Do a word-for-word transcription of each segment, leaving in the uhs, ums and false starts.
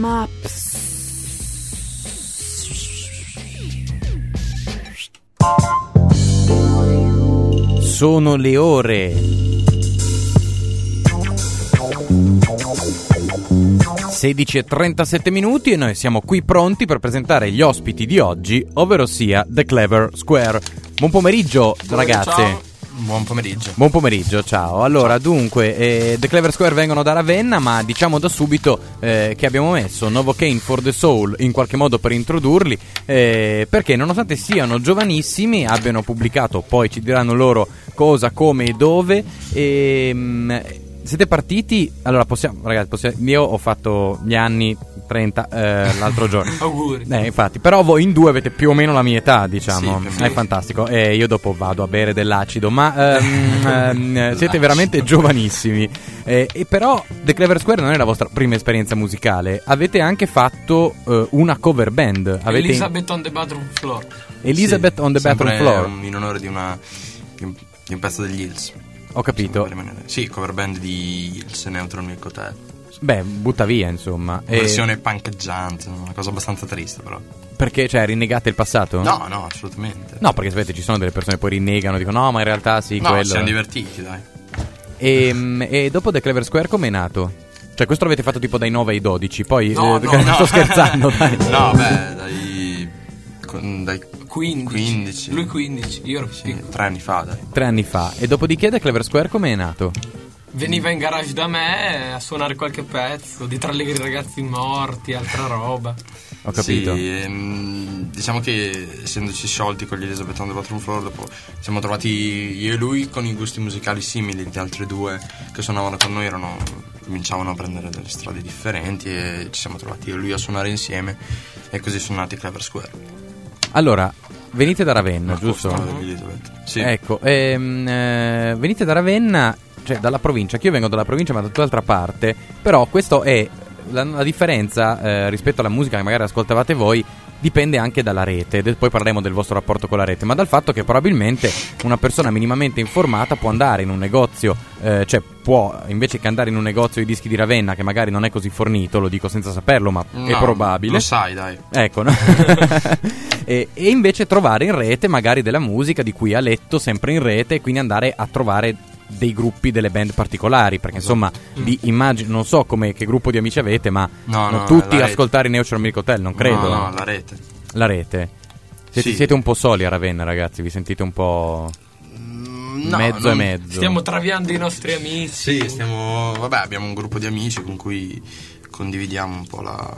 Ma sono le ore sedici e trentasette minuti e noi siamo qui pronti per presentare gli ospiti di oggi, ovvero sia The Clever Square. Buon pomeriggio, ragazze. Ciao. Buon pomeriggio. Buon pomeriggio, ciao. Allora, dunque, eh, The Clever Square vengono da Ravenna, ma diciamo da subito eh, che abbiamo messo Novocaine for the Soul in qualche modo per introdurli, eh, perché nonostante siano giovanissimi, abbiano pubblicato, poi ci diranno loro cosa, come e dove, e... Mh, siete partiti, allora possiamo, ragazzi, possiamo, io ho fatto gli anni trenta eh, l'altro giorno. Auguri. Eh, infatti, però voi in due avete più o meno la mia età, diciamo. Sì, è fantastico. E eh, io dopo vado a bere dell'acido, ma ehm, ehm, siete veramente giovanissimi. Eh, e però The Clever Square non è la vostra prima esperienza musicale. Avete anche fatto eh, una cover band. Avete Elizabeth on the Bathroom Floor. Elizabeth sì, on the Bathroom Floor. In onore di, una, di, un, di un pezzo degli Hills. Ho capito. Sì, cover band di Hills, Neutron Milk Hotel. Beh, butta via, insomma. Versione e... punkeggiante, una cosa abbastanza triste, però. Perché, cioè, rinnegate il passato? No, no, assolutamente. No, perché sapete, ci sono delle persone che poi rinnegano, dicono no, ma in realtà sì, no, quello. ci siamo divertiti, dai. E, e dopo The Clever Square com'è nato? Cioè, questo l'avete fatto tipo dai nove ai dodici, poi no, eh, no, no. sto scherzando, dai. No, beh, dai con, dai quindici. quindici. Lui quindici, io ero sì, piccolo. tre anni fa, dai. Tre anni fa. E dopodiché The Clever Square com'è nato? Veniva in garage da me a suonare qualche pezzo di Tra Allegri Ragazzi Morti, altra roba. Ho capito. Sì, ehm, diciamo che essendoci sciolti con gli Elizabeth on the Bathroom Floor, dopo siamo trovati io e lui con i gusti musicali simili. Gli altri due che suonavano con noi erano, cominciavano a prendere delle strade differenti e ci siamo trovati io e lui a suonare insieme e così sono nati Clever Square. Allora, venite da Ravenna, Ma giusto? Sì. Ecco, ehm, eh, venite da Ravenna, cioè dalla provincia, che io vengo dalla provincia ma da tutt'altra parte, però questo è la, la differenza eh, rispetto alla musica che magari ascoltavate voi, dipende anche dalla rete, poi parleremo del vostro rapporto con la rete, ma dal fatto che probabilmente una persona minimamente informata può andare in un negozio, eh, cioè può, invece che andare in un negozio di dischi di Ravenna che magari non è così fornito, lo dico senza saperlo, ma no, è probabile. Lo sai, dai. Ecco, no? e, e invece trovare in rete magari della musica di cui ha letto sempre in rete e quindi andare a trovare dei gruppi, delle band particolari, perché insomma di immagino, non so come, che gruppo di amici avete, ma no, non no, tutti la ascoltare Neutron Milk Hotel, non credo. No, no, la rete. La rete. Siete, Sì. siete un po' soli a Ravenna, ragazzi, vi sentite un po' No, mezzo non- e mezzo. Stiamo traviando i nostri amici. Sì, stiamo. Vabbè, abbiamo un gruppo di amici con cui condividiamo un po' la,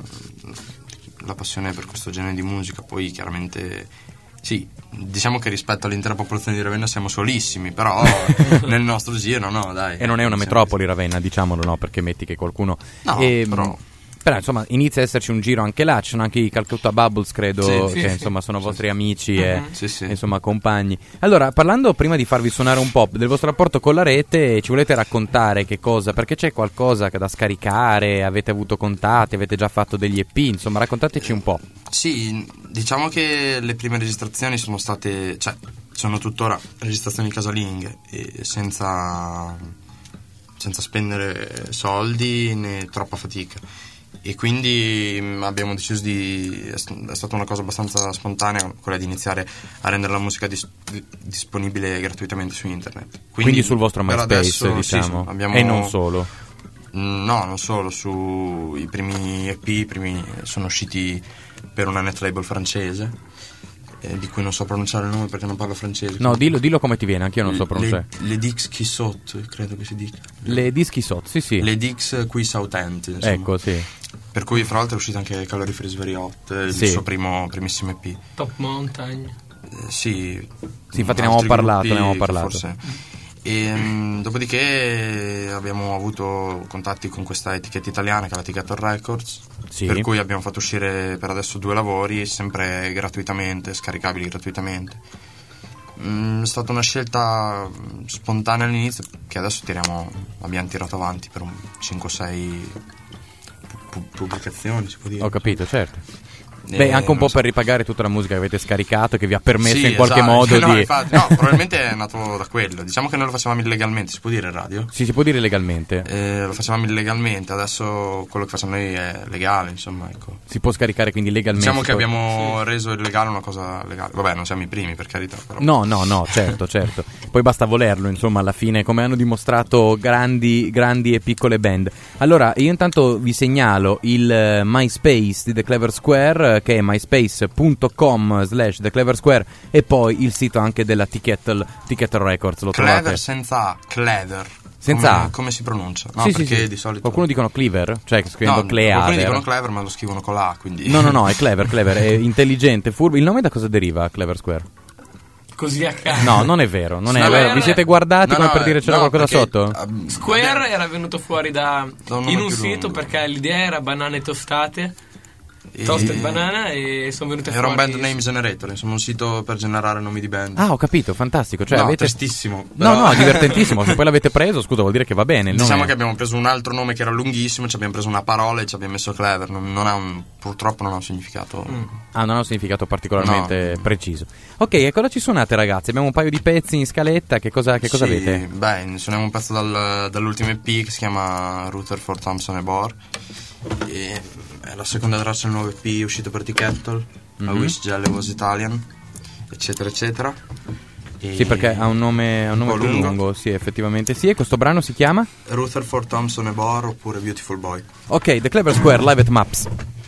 la passione per questo genere di musica. Poi chiaramente sì, diciamo che rispetto all'intera popolazione di Ravenna siamo solissimi, però nel nostro giro no, dai. E non è una Siamo- metropoli Ravenna, diciamolo, no, perché metti che qualcuno No, e, però- però insomma inizia a esserci un giro anche là, ci sono anche i Calcutta Bubbles, credo, Sì, che sì, insomma sono sì, vostri sì. amici e, Sì, sì. e, insomma compagni. Allora, parlando prima di farvi suonare un po' del vostro rapporto con la rete, ci volete raccontare che cosa, perché c'è qualcosa che da scaricare, avete avuto contatti, avete già fatto degli E P, insomma raccontateci un po'. Sì, diciamo che le prime registrazioni sono state, cioè, sono tuttora registrazioni casalinghe e senza, senza spendere soldi né troppa fatica. E quindi mh, abbiamo deciso di, è st- è stata una cosa abbastanza spontanea quella di iniziare a rendere la musica dis- disponibile gratuitamente su internet. Quindi, Quindi sul vostro per MySpace, adesso, diciamo, sì, abbiamo- e non solo. Mm, No, non solo, su i primi E P, i primi sono usciti per una net label francese, eh, di cui non so pronunciare il nome perché non parlo francese. No, dillo, dillo come ti viene, anch'io non so pronunciare. Le, le Dix Quissot, credo che si dica. Le dischi sotto, sì sì. Le Dix qui Southend, insomma. Ecco, sì. Per cui fra l'altro è uscito anche Calorifere is Very Hot, il Sì. suo primo, primissimo E P. Top Mountain. Eh, sì, Sì, infatti ne altri avevamo parlato, gruppi ne avevamo che parlato. forse- E, mm, dopodiché abbiamo avuto contatti con questa etichetta italiana che è la Tigator Records, Sì. per cui abbiamo fatto uscire per adesso due lavori, sempre gratuitamente, scaricabili gratuitamente. Mm, è stata una scelta mm, spontanea all'inizio, che adesso tiriamo, abbiamo tirato avanti per un cinque sei pu- pubblicazioni, si può dire. Ho capito, certo. Beh, E anche un po' non so. per ripagare tutta la musica che avete scaricato, che vi ha permesso Sì, in qualche esatto. modo no, di... infatti, no, probabilmente è nato da quello. Diciamo che noi lo facevamo illegalmente, si può dire in radio? Sì, si può dire legalmente. Eh, lo facevamo illegalmente, adesso quello che facciamo noi è legale, insomma, ecco. Si può scaricare quindi legalmente. Diciamo che si può- abbiamo reso illegale una cosa legale. Vabbè, non siamo i primi, per carità, però. No, no, no, certo, certo. Poi basta volerlo, insomma, alla fine, come hanno dimostrato grandi, grandi e piccole band. Allora, io intanto vi segnalo il eh, MySpace di The Clever Square, eh, che è myspace.com slash The Clever Square, e poi il sito anche della Ticket, Ticket Records, lo Clever trovate. senza A, Clever. Senza come, A? come si pronuncia? No, Sì, sì, perché sì. di solito. Qualcuno dicono Cleaver, cioè scrivendo no, Cleaver. Qualcuno dicono Clever, ma lo scrivono con la A, quindi. No, no, no, è Clever, Clever, è intelligente, furbo. Il nome da cosa deriva, Clever Square? Così a caso. No, non è vero, non è Square- vero. Vi siete guardati No, come no, per dire c'era no, qualcosa perché, sotto? um, Square abbiamo- era venuto fuori da, Da un nome in un più sito lungo. perché l'idea era banane tostate, e- toasted banana, e sono venute Era un fuori. band name generator, insomma, un sito per generare nomi di band. Ah, ho capito, fantastico. Cioè, no, avete... tristissimo. No, però- no, divertentissimo. Se poi l'avete preso, scusa, vuol dire che va bene. Il nome... Diciamo che abbiamo preso un altro nome che era lunghissimo, ci abbiamo preso una parola e ci abbiamo messo Clever. Non, non ha un, purtroppo non ha un significato. Mm. Ah, non ha un significato particolarmente preciso. Ok, e cosa ci suonate, ragazzi? Abbiamo un paio di pezzi in scaletta. Che cosa, che cosa Sì, avete? Beh, suoniamo un pezzo dal, dall'ultimo E P che si chiama Rutherford Thompson e Bohr. E è la seconda traccia del nuovo E P uscito per T-Kettle. I Mhm. Wish Jelly Was Italian, eccetera, eccetera. E Sì, perché ha un nome, ha un nome po' più lungo. lungo. Sì, effettivamente sì. E questo brano si chiama? Rutherford Thompson e Bohr oppure Beautiful Boy. Ok, The Clever Square, live at Maps.